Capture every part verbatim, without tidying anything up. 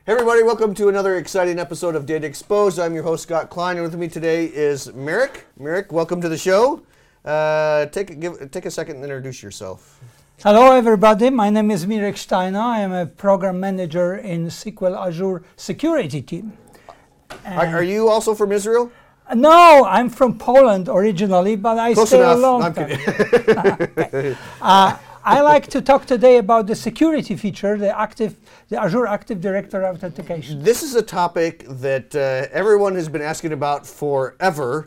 Hey everybody, welcome to another exciting episode of Data Exposed. I'm your host Scott Klein, and with me today is Mirek. Mirek, welcome to the show. Uh, take, give, take a second and introduce yourself. Hello everybody, my name is Mirek Steiner. I am a program manager in S Q L Azure security team. Are, are you also from Israel? No, I'm from Poland originally, but I Close stay enough. a long No, I'm time. kidding. uh, I like to talk today about the security feature, the active, the Azure Active Directory authentication. This is a topic that uh, everyone has been asking about forever.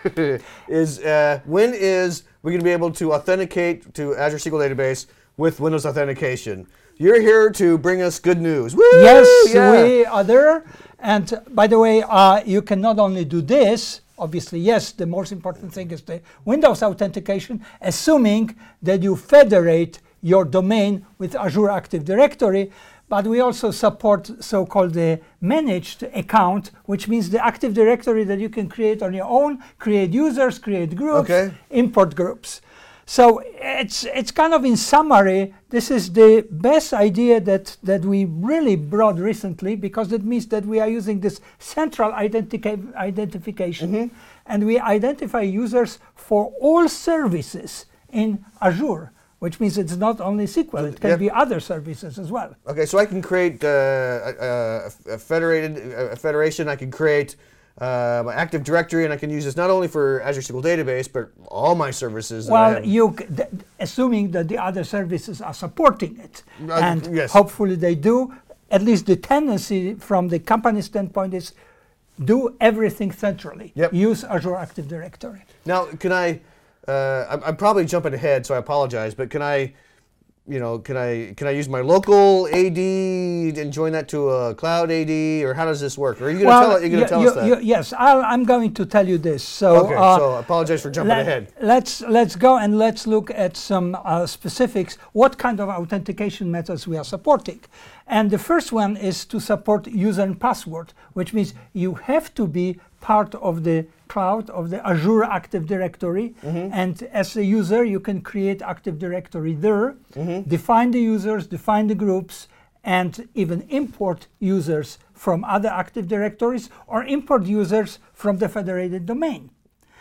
is uh, when is we going to be able to authenticate to Azure S Q L Database with Windows Authentication? You're here to bring us good news. Woo! Yes, Yeah. we are there. And by the way, uh, you can not only do this, obviously, yes, the most important thing is the Windows authentication, assuming that you federate your domain with Azure Active Directory, but we also support so-called the managed account, which means the Active Directory that you can create on your own, create users, create groups, Okay. import groups. So it's it's kind of in summary, this is the best idea that, that we really brought recently, because it means that we are using this central identica- identification Mm-hmm. and we identify users for all services in Azure, which means it's not only S Q L, it can Yep. be other services as well. Okay, so I can create uh, a, a federated a federation. I can create uh, my Active Directory, and I can use this not only for Azure S Q L Database, but all my services. that I Well, have. you c- th- assuming that the other services are supporting it, Uh, and yes. hopefully they do. At least the tendency from the company standpoint is do everything centrally. Yep. Use Azure Active Directory. Now, can I? Uh, I'm, I'm probably jumping ahead, so I apologize. But can I, you know, can I can I use my local A D and join that to a cloud A D, or how does this work? Or are you going to tell, you're going you- to tell you- us that? you- yes, I'll, I'm going to tell you this. So, okay, uh, so I apologize for jumping let- ahead. Let's let's go and let's look at some uh, specifics. What kind of authentication methods we are supporting? And the first one is to support user and password, which means you have to be part of the cloud of the Azure Active Directory. Mm-hmm. And as a user, you can create Active Directory there, Mm-hmm. define the users, define the groups, and even import users from other Active Directories or import users from the federated domain.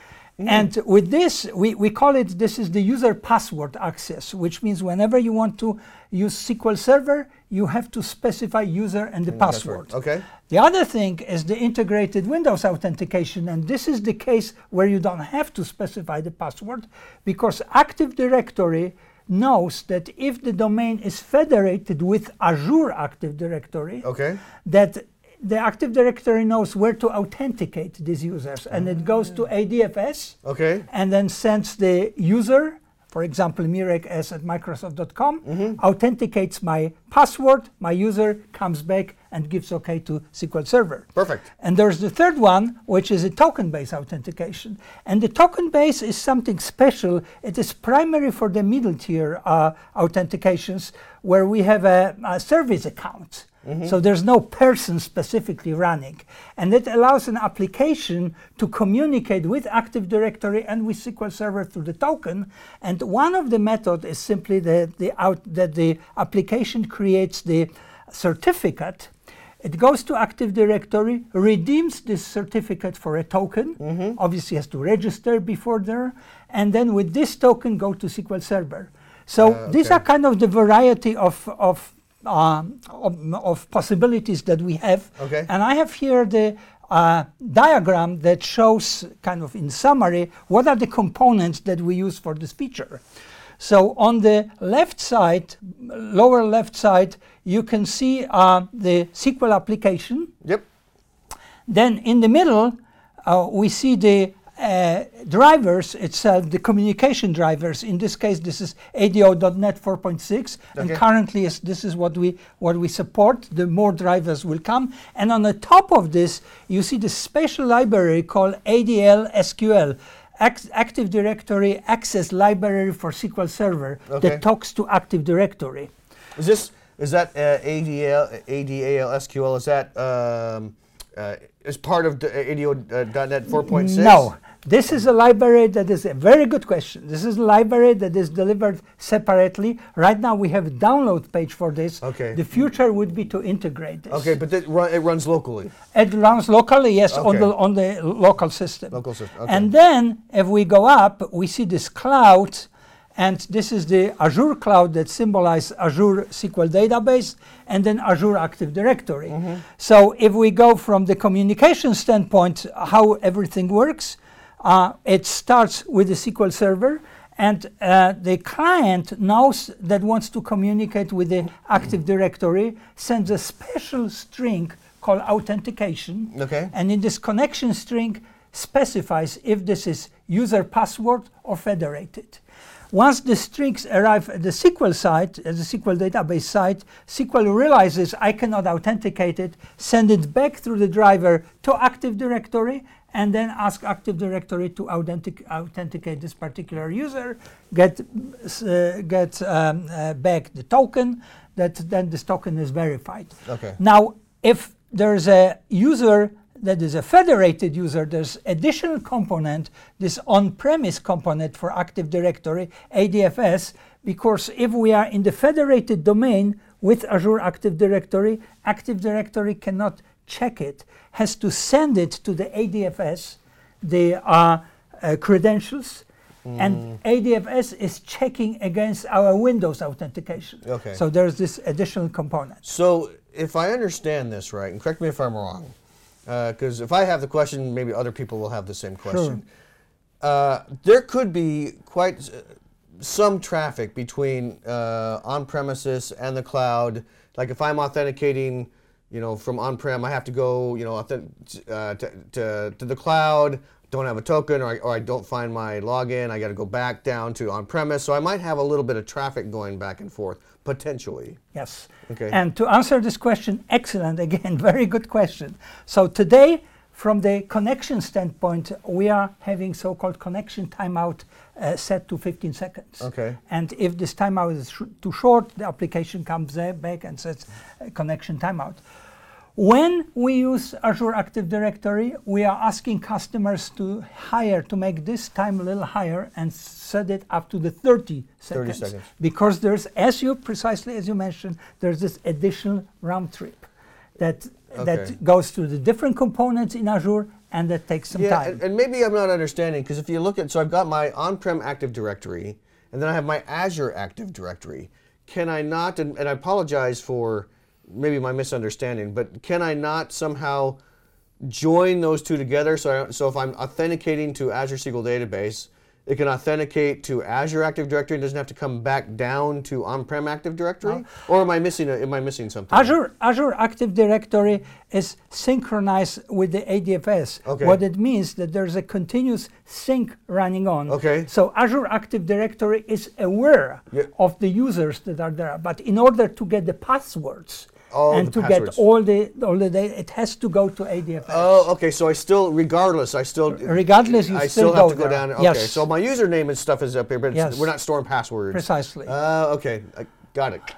And with this, we, we call it, this is the user password access, which means whenever you want to use S Q L Server, you have to specify user and the password. Okay. The other thing is the integrated Windows authentication, and this is the case where you don't have to specify the password, because Active Directory knows that if the domain is federated with Azure Active Directory, Okay. that the Active Directory knows where to authenticate these users, and it goes to A D F S Okay. and then sends the user, for example, Mirek S at Microsoft dot com, Mm-hmm. authenticates my password, my user comes back and gives OK to S Q L Server. Perfect. And there's the third one, which is a token-based authentication. And the token-based is something special. It is primary for the middle tier uh, authentications, where we have a, a service account. So there's no person specifically running. And it allows an application to communicate with Active Directory and with S Q L Server through the token. And one of the methods is simply the, the out, that the application creates the certificate. It goes to Active Directory, redeems this certificate for a token, Mm-hmm. obviously has to register before there, and then with this token go to S Q L Server. So Uh, these okay. are kind of the variety of, of, um, of, of possibilities that we have. Okay. And I have here the uh, diagram that shows kind of in summary what are the components that we use for this feature. So on the left side, lower left side, you can see uh, the S Q L application. Yep. Then in the middle, uh, we see the uh, drivers itself, the communication drivers. In this case, this is A D O dot net four point six, and Okay. currently is, this is what we what we support. The more drivers will come, and on the top of this, you see the special library called A D L S Q L. Act- Active Directory Access Library for S Q L Server Okay. that talks to Active Directory. Is this is that uh, A D L A D A L S Q L? Is that um, uh, is part of A D O dot net four point six? No. This is a library that is a very good question. This is a library that is delivered separately. Right now we have a download page for this. Okay. The future would be to integrate this. Okay, but that run, it runs locally. It runs locally, yes, on Okay. the on the local system. Local system. Okay. And then if we go up, we see this cloud, and this is the Azure cloud that symbolizes Azure S Q L database and then Azure Active Directory. Mm-hmm. So if we go from the communication standpoint, how everything works, uh, it starts with the S Q L Server, and uh, the client knows that wants to communicate with the Active Directory, sends a special string called authentication. Okay. And in this connection string specifies if this is user password or federated. Once the strings arrive at the S Q L site, at the S Q L database site, S Q L realizes I cannot authenticate it, send it back through the driver to Active Directory, and then ask Active Directory to authentic authenticate this particular user, get, uh, get um, uh, back the token, that then this token is verified. Okay. Now, if there's a user that is a federated user, there's additional component, this on-premise component for Active Directory, A D F S, because if we are in the federated domain with Azure Active Directory, Active Directory cannot check it, has to send it to the A D F S, the uh, uh, credentials, mm. and A D F S is checking against our Windows authentication. Okay. So there's this additional component. So if I understand this right, and correct me if I'm wrong, because uh, if I have the question, maybe other people will have the same question. Sure. Uh, there could be quite uh, some traffic between uh, on-premises and the cloud. Like if I'm authenticating, you know, from on-prem, I have to go, you know, authentic, uh, to, to, to the cloud, don't have a token, or I, or I don't find my login, I got to go back down to on-premise. So I might have a little bit of traffic going back and forth, potentially. Yes. Okay. And to answer this question, excellent, again, very good question. So today, from the connection standpoint, we are having so-called connection timeout uh, set to fifteen seconds. Okay. And if this timeout is sh too short, the application comes uh, back and says uh, connection timeout. When we use Azure Active Directory, we are asking customers to higher, to make this time a little higher and set it up to the thirty seconds. thirty seconds. Because there's, as you, precisely as you mentioned, there's this additional round trip that, Okay. that goes to the different components in Azure, and that takes some yeah, time. And, and maybe I'm not understanding, because if you look at, so I've got my on-prem Active Directory, and then I have my Azure Active Directory. Can I not, and, and I apologize for maybe my misunderstanding, but can I not somehow join those two together? So, I, so if I'm authenticating to Azure S Q L Database, it can authenticate to Azure Active Directory and doesn't have to come back down to on-prem Active Directory? Or am I missing a, am I missing something? Azure, Azure Active Directory is synchronized with the A D F S. Okay. What it means that there's a continuous sync running on. Okay. So Azure Active Directory is aware Yeah. of the users that are there. But in order to get the passwords, Oh, and the to passwords. get all the all the data, it has to go to A D F S. Oh, okay. So I still, regardless, I still, Regardless, you I still still have go to go there. down. Okay. Yes. So my username and stuff is up here, but it's, Yes. we're not storing passwords. Precisely. Uh, okay. I got it.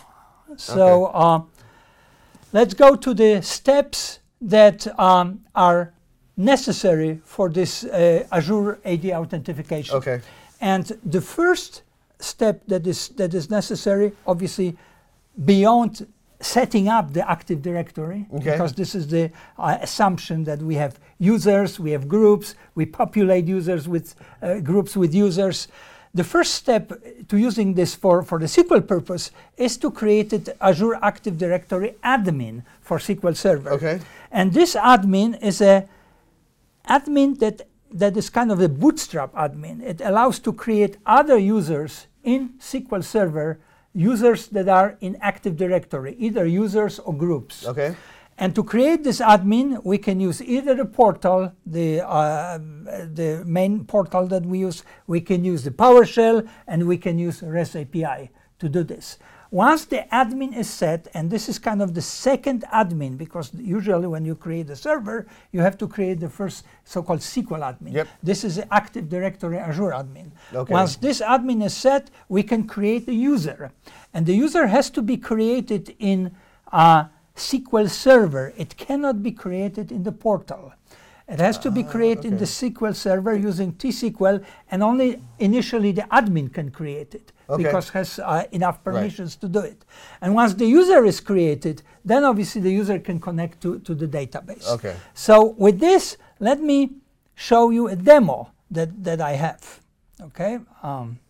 So okay. uh, let's go to the steps that um, are necessary for this uh, Azure A D authentication. Okay. And the first step that is that is necessary, obviously, beyond setting up the Active Directory, Okay. because this is the uh, assumption that we have users, we have groups, we populate users with uh, groups with users. The first step to using this for, for the S Q L purpose is to create an Azure Active Directory admin for S Q L Server. Okay. And this admin is a admin that, that is kind of a bootstrap admin. It allows to create other users in S Q L Server, users that are in Active Directory, either users or groups. Okay. And to create this admin, we can use either the portal, the, uh, the main portal that we use, we can use the PowerShell, and we can use REST A P I to do this. Once the admin is set, and this is kind of the second admin, because usually when you create a server, you have to create the first so-called S Q L admin. Yep. This is the Active Directory Azure admin. Okay. Once this admin is set, we can create a user. And the user has to be created in uh, S Q L Server. It cannot be created in the portal. It has to be created in the S Q L Server using T S Q L, and only initially the admin can create it Okay. because has uh, enough permissions to do it. And once the user is created, then obviously the user can connect to, to the database. Okay. So with this, let me show you a demo that, that I have. Okay. Um,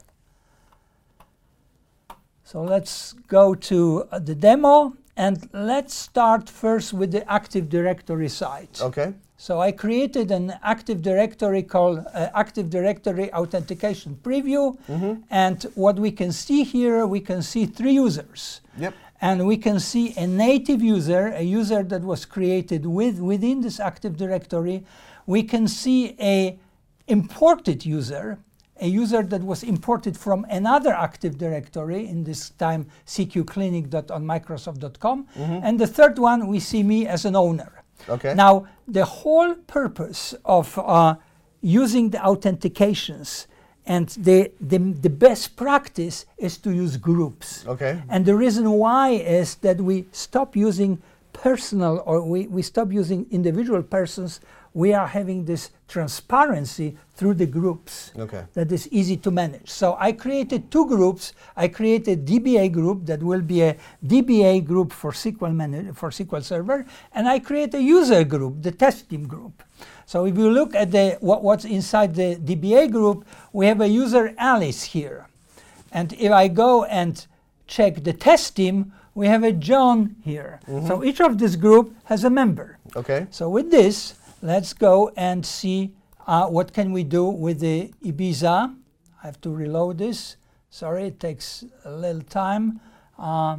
so let's go to uh, the demo, and let's start first with the Active Directory site. Okay. So I created an Active Directory called uh, Active Directory Authentication Preview. Mm-hmm. And what we can see here, we can see three users. Yep. And we can see a native user, a user that was created with, within this Active Directory. We can see a imported user, a user that was imported from another Active Directory, in this time c q clinic dot on microsoft dot com. Mm-hmm. And the third one, we see me as an owner. Okay. Now, the whole purpose of uh, using the authentications and the, the, the best practice is to use groups. Okay. And the reason why is that we stop using personal, or we, we stop using individual persons. We are having this transparency through the groups. Okay. That is easy to manage. So I created two groups. I created D B A group that will be a D B A group for S Q L man- for S Q L Server, and I create a user group, the test team group. So if you look at the what, what's inside the D B A group, we have a user Alice here, and if I go and check the test team, we have a John here. Mm-hmm. So each of this group has a member. Okay. So with this, let's go and see uh, what can we do with the Ibiza. I have to reload this. Sorry, it takes a little time. Uh,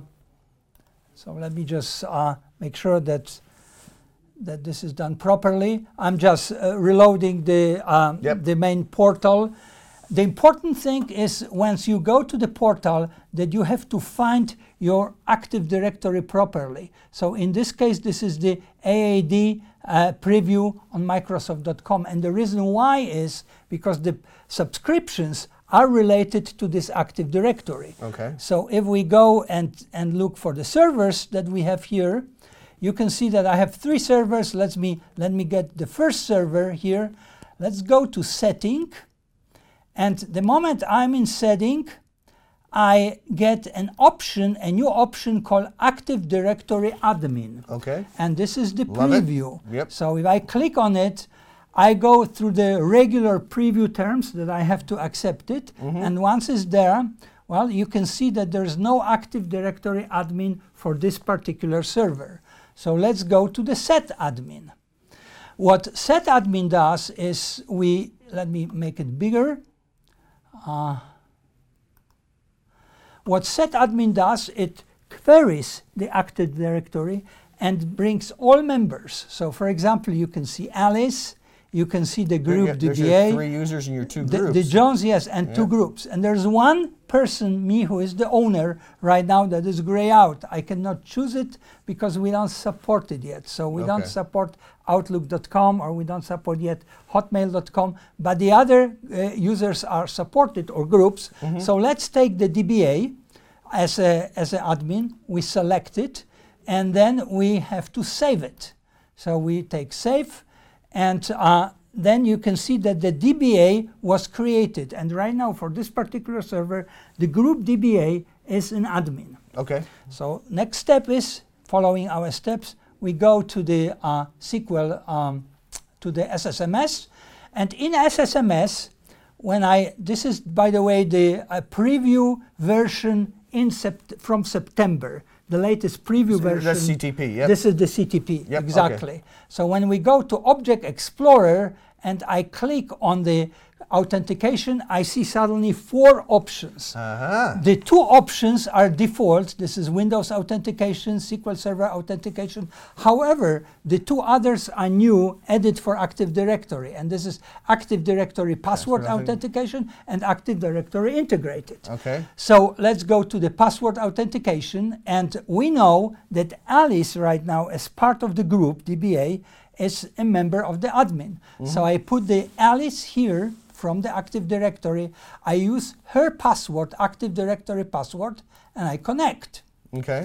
so let me just uh, make sure that that this is done properly. I'm just uh, reloading the um, Yep. the main portal. The important thing is, once you go to the portal, that you have to find your Active Directory properly. So in this case, this is the A A D uh, preview on microsoft dot com. And the reason why is because the subscriptions are related to this Active Directory. Okay. So if we go and, and look for the servers that we have here, you can see that I have three servers. Let me, let me get the first server here. Let's go to Setting. And the moment I'm in Setting, I get an option, a new option called Active Directory Admin. Okay. And this is the Love it. preview. Yep. So if I click on it, I go through the regular preview terms that I have to accept it. Mm-hmm. And once it's there, well, you can see that there's no Active Directory admin for this particular server. So let's go to the set admin. What set admin does is we, let me make it bigger. Uh, what set admin does, it queries the Active Directory and brings all members. So for example, you can see Alice, you can see the group There's D B A. your three users and your two The, groups. the Jones, yes, and Yeah. two groups. And there's one person, me, who is the owner right now, that is gray out. I cannot choose it because we don't support it yet. So we don't Okay. support outlook dot com, or we don't support yet hotmail dot com. But the other uh, users are supported, or groups. Mhm. So let's take the D B A as a as an admin. We select it, and then we have to save it. So we take save, and uh, then you can see that the D B A was created. And right now, for this particular server, the group D B A is an admin. Okay. So next step is, following our steps, we go to the uh, S Q L, um, to the S S M S. And in S S M S, when I, this is, by the way, the uh, preview version in sept from September, the latest preview So version. that's C T P, yep. This is the C T P, Yep, exactly. okay. So when we go to Object Explorer and I click on the authentication, I see suddenly four options. Uh-huh. The two options are default. This is Windows authentication, S Q L Server authentication. However, the two others are new, added for Active Directory. And this is Active Directory password Password authentication and Active Directory integrated. Okay. So let's go to the password authentication. And we know that Alice right now, as part of the group D B A, is a member of the admin. Mm-hmm. So I put the Alice here from the Active Directory. I use her password, Active Directory password, and I connect. Okay.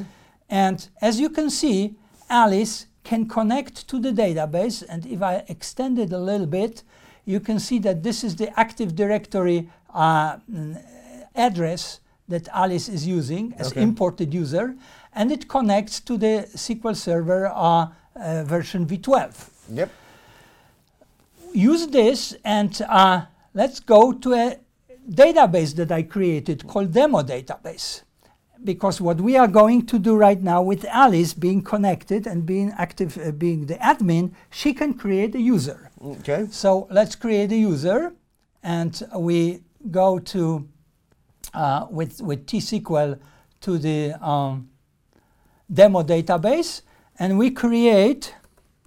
And as you can see, Alice can connect to the database. And if I extend it a little bit, you can see that this is the Active Directory uh, address that Alice is using as Okay. imported user, and it connects to the S Q L Server uh, uh, version v twelve. Yep. Use this, and uh, let's go to a database that I created called demo database. Because what we are going to do right now with Alice being connected and being active, uh, being the admin, she can create a user. Okay. So let's create a user, and we go to uh, with with T S Q L to the um, demo database, and we create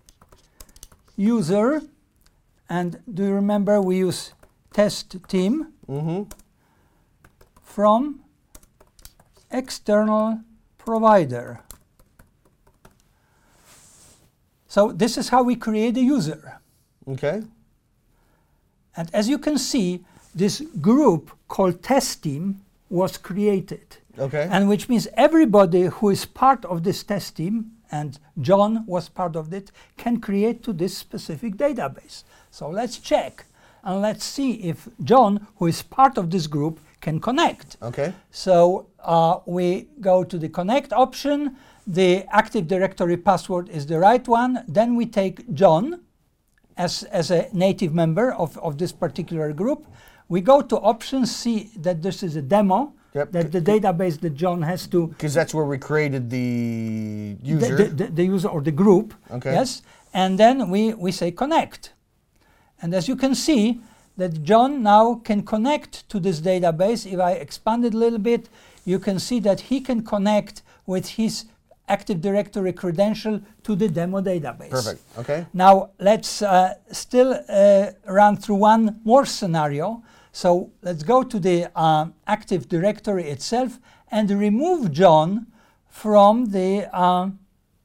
user. And do you remember we use test team Mm-hmm. from external provider. So this is how we create a user. Okay. And as you can see, this group called test team was created. Okay. And which means everybody who is part of this test team, and John was part of it, can create to this specific database. So let's check and let's see if John, who is part of this group, can connect. Okay. So uh, we go to the connect option. The Active Directory password is the right one. Then we take John as, as a native member of, of this particular group. We go to options, see that this is a demo, Yep. that the database that John has to, Because that's where we created the the, user. the, the, the user or the group, Okay. yes, and then we, we say connect. And as you can see, that John now can connect to this database. If I expand it a little bit, you can see that he can connect with his Active Directory credential to the demo database. Perfect. Okay. Now let's uh, still uh, run through one more scenario. So let's go to the um, Active Directory itself and remove John from the um,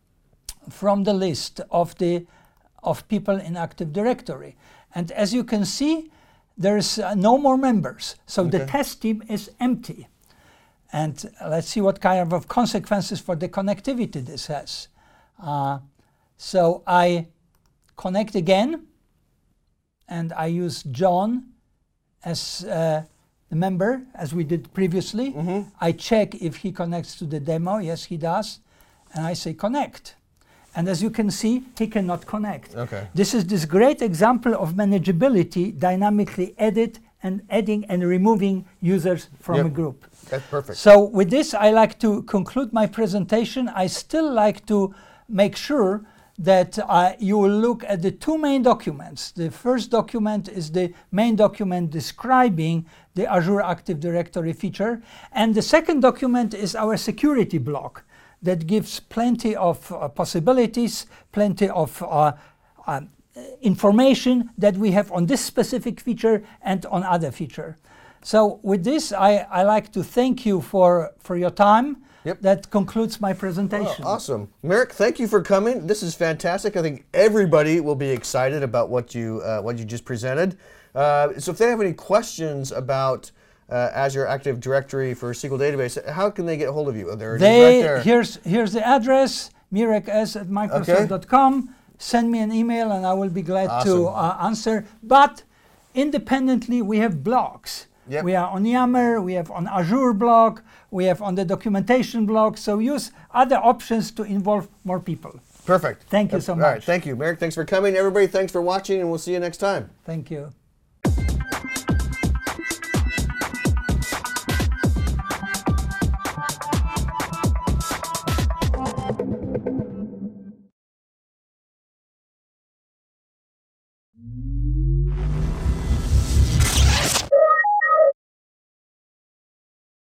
from the list of the of people in Active Directory. And as you can see, there's uh, no more members. So the Okay. test team is empty. And let's see what kind of consequences for the connectivity this has. Uh, so I connect again, and I use John as uh, the member, as we did previously. Mm-hmm. I check if he connects to the demo. Yes, he does. And I say connect. And as you can see, he cannot connect. Okay. This is this great example of manageability, dynamically edit and adding and removing users from Yep. a group. That's perfect. So with this, I like to conclude my presentation. I still like to make sure that uh, you will look at the two main documents. The first document is the main document describing the Azure Active Directory feature. And the second document is our security block that gives plenty of uh, possibilities, plenty of uh, uh, information that we have on this specific feature and on other feature. So with this, I, I like to thank you for, for your time. Yep. That concludes my presentation. Oh, awesome. Merrick, thank you for coming. This is fantastic. I think everybody will be excited about what you uh, what you just presented. Uh, so if they have any questions about uh, Azure Active Directory for S Q L database, how can they get a hold of you? There it is They, right there. here's, here's the address, mirek s at microsoft dot com. Send me an email and I will be glad to Awesome. uh, answer. But independently, we have blogs. Yep. We are on Yammer, we have on Azure blog, we have on the documentation blog. So use other options to involve more people. Perfect. Thank you so All right, much. thank you. Merrick, thanks for coming. Everybody, thanks for watching, and we'll see you next time. Thank you. Mm-hmm.